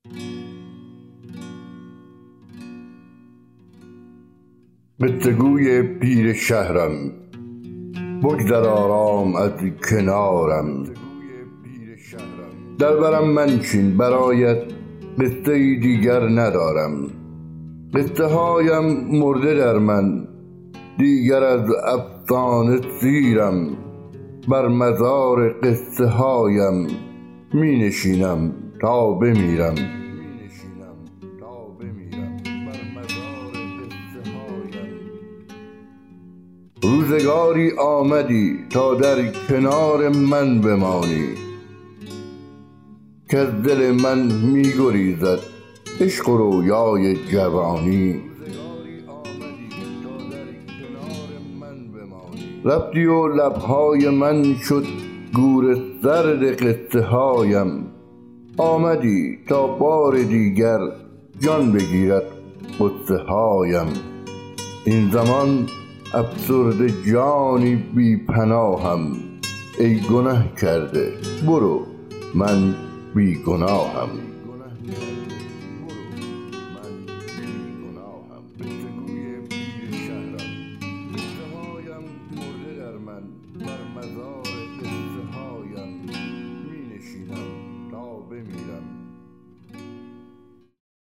قصه‌گوی پیر شهرم، بگذر آرام از کنارم. در برم منشین برایت قصه دیگر ندارم. قصه هایم مرده در من، دیگر از افسانه سیرم. بر مزار قصه هایم می نشینم تا بمیرم. روزگاری آمدی تا در کنار من بمانی، که از دل من می گریزد عشق و رویای جوانی. رفتی و لبهای من شد گور سرد قصه هایم. آمدی تا بار دیگر جان بگیرد غصه هایم. این زمان افسرده جانی بی پناهم. ای گنه کرده برو، من بی گناهم. بر مزار قصه هایم می نشینم تا بمیرم.